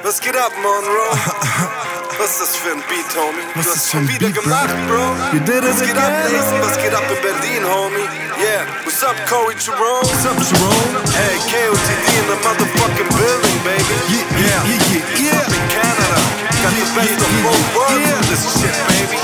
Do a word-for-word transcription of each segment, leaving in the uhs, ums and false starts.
Was geht ab, Monroe? Was ist das für ein Beat, Homie? Du Was hast ist schon für ein wieder Beat, gemacht, Bro. You did it Was geht ab, again. Lazy? Was geht ab in Berlin, Homie? Yeah, what's up, Corey Jerome? What's up, Jerome? Hey, K O T D in the motherfucking building, baby. Yeah, yeah, yeah, yeah, yeah. Up in Canada. Got the best of both worlds in this shit, baby.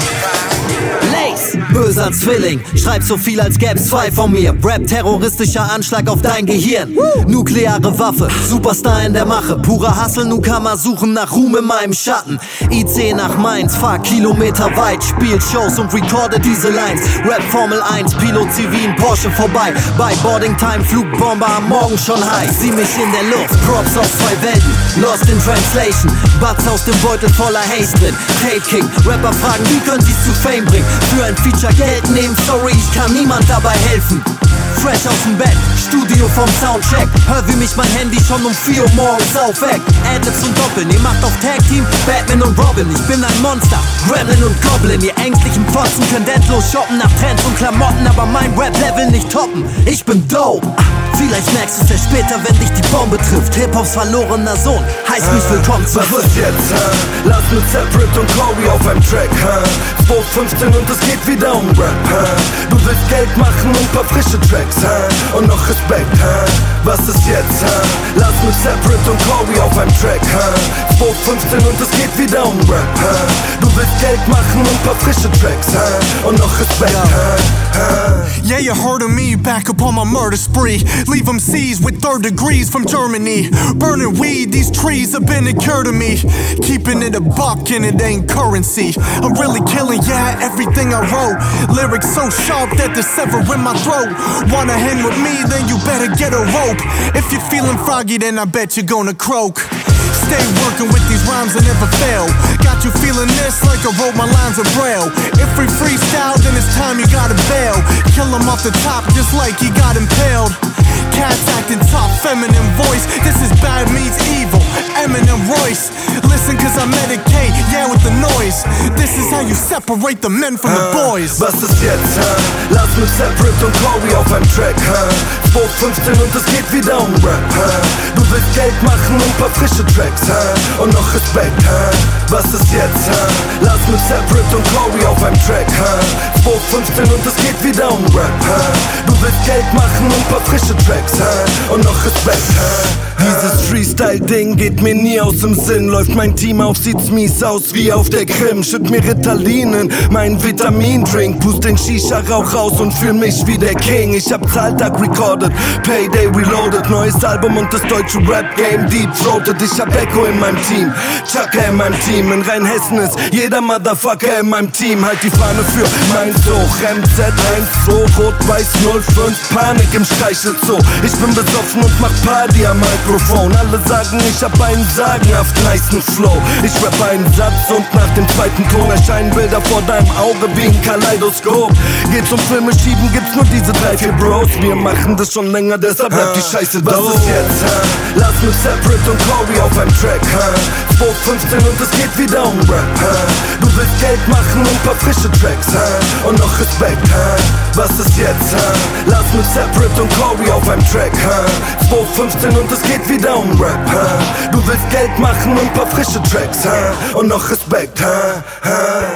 Lace, böser Zwilling, schreib so viel als gäb's zwei von mir. Rap, terroristischer Anschlag auf dein Gehirn. Nukleare Waffe, Superstar in der Mache. Purer Hustle, nun kann man suchen nach Ruhm in meinem Schatten. I C nach Mainz, fahr Kilometer weit, spielt Shows und recorde diese Lines. Rap Formel eins, Pilot Zivil, Porsche vorbei. Bei Boarding Time, Flugbomber am Morgen schon heiß. Sieh mich in der Luft, Props aus zwei Welten, Lost in Translation. Batz aus dem Beutel voller Haze drin. Tape King, Rapper fragen, wie können sie's zu Fame bringen? Für ein Feature Geld nehmen, sorry, ich kann niemand dabei helfen. Fresh aus dem Bett, Studio vom Soundcheck. Hör wie mich mein Handy schon um vier Uhr morgens aufweckt. Adlibs und Doppeln, ihr macht auf Tag Team Batman und Robin. Ich bin ein Monster, Gremlin und Goblin. Ihr ängstlichen Pfosten könnt endlos shoppen nach Trends und Klamotten, aber mein Rap-Level nicht toppen. Ich bin dope. Vielleicht merkst du's erst später, wenn dich die Bombe trifft. Hip-Hops verlorener Sohn, heißt mich willkommen zu Was ist jetzt, huh? Lass mit Separate und Corey auf einem Track, huh? zwei fünfzehn und es geht wieder um Rap, huh? Du willst Geld machen und paar frische Tracks, huh? Und noch Respekt, huh? Was ist jetzt, huh? Lass mit Separate und Corey auf einem Track, huh? zwei fünfzehn und es geht wieder um Rap, huh? Du willst Geld machen und paar frische Tracks, huh? Und noch Respekt, huh? huh? Yeah, you heard of me, back up on my murder spree. Leave them seized with third degrees from Germany. Burning weed, these trees have been a cure to me. Keeping it a buck and it ain't currency. I'm really killing, yeah, everything I wrote. Lyrics so sharp that they're severing my throat. Wanna hang with me, then you better get a rope. If you're feeling froggy, then I bet you're gonna croak. Stay working with these rhymes and never fail. Got you feeling this like I wrote my lines in braille. If we freestyle, then it's time you gotta bail. Kill him off the top just like he got impaled. Cats acting tough, feminine voice. This is bad meets evil, Eminem Royce. Listen cause I medicate, yeah with the noise. This is how you separate the men from the boys. Was ist jetzt, huh? Lass mit Separate und Corey auf einem Track, huh? zwei fünfzehn und es geht wieder um Rap, huh? Du willst Geld machen und paar frische Tracks, huh? Und noch Respekt, huh? Was ist jetzt, huh? Lass mit Separate und Corey auf einem Track, huh? zwei fünfzehn und es geht wieder um Rap, huh? Du willst Geld machen und paar frische Tracks, huh? Und noch Respekt, huh? Dieses Freestyle-Ding geht mir nie aus dem Sinn. Läuft mein Team auf, sieht's mies aus wie auf der Krim. Schütt mir Ritalinen, mein Vitamindrink. Pust den Shisha-Rauch raus und fühl mich wie der King. Ich hab Zahltag recorded, Payday reloaded. Neues Album und das deutsche Rap-Game deep-throated. Ich hab Echo in meinem Team, Chaka in meinem Team. In Rheinhessen ist jeder Motherfucker in meinem Team. Halt die Fahne für mein Zug, M Z eins zwei, Rot-Weiß null fünf. Panik im Streichelzoo. Ich bin besoffen und mach Party am Mikrofon. Alle sagen, ich hab einen sagenhaft nicen Flow. Ich rapp einen Satz und nach dem zweiten Ton erscheinen Bilder vor deinem Auge wie ein Kaleidoskop. Geht's um Filme schieben, gibt's nur diese drei, vier Bros. Wir machen das schon länger, deshalb bleibt die Scheiße da. Was ist jetzt, huh? Lass mit Separate und Corey auf einem Track, huh? zwei fünfzehn und es geht wieder um Rap, huh? Du willst Geld machen und paar frische Tracks, huh? Und noch Respekt, huh? Was ist jetzt, huh? Lass mit Separate und Corey auf einem Track, huh? zwei fünfzehn und es geht wieder um Rap, huh? Du willst Geld machen und paar frische Tracks, huh? Und noch Respekt, huh? huh?